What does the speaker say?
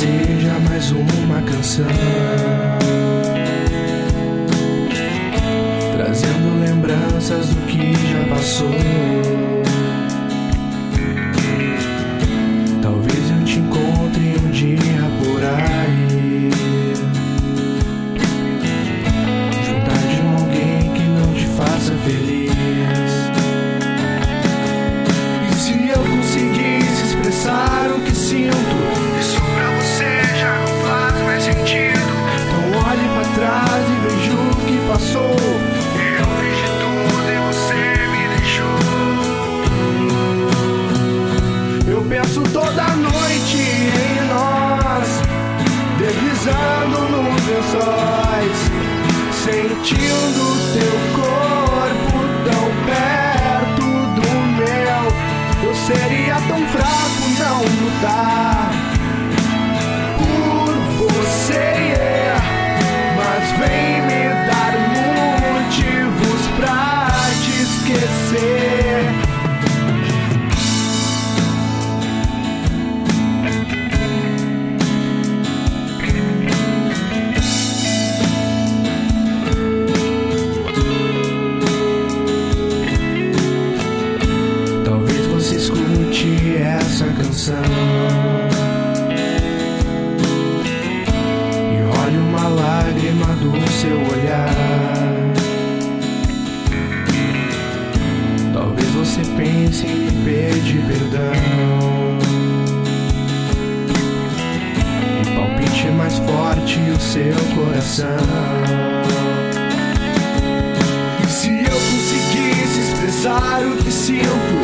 seja mais uma canção, trazendo lembranças do que já passou. Talvez eu te encontre um dia por aí, juntar de alguém que não te faça feliz. E se eu conseguisse expressar o que sinto, isso pra você já não faz mais sentido. Então olhe pra trás e veja o que passou. Eu fiz de tudo e você me deixou. Eu penso toda noite em nós, deslizando nos lençóis, sentindo teu corpo tão perto do meu. Eu seria tão fraco não lutar por você, mas vem me dar motivos pra te esquecer. Talvez você escute essa canção e olhe uma lágrima do seu olhar. Talvez você pense em me pedir perdão e palpite mais forte o seu coração. E se eu conseguisse expressar o que sinto,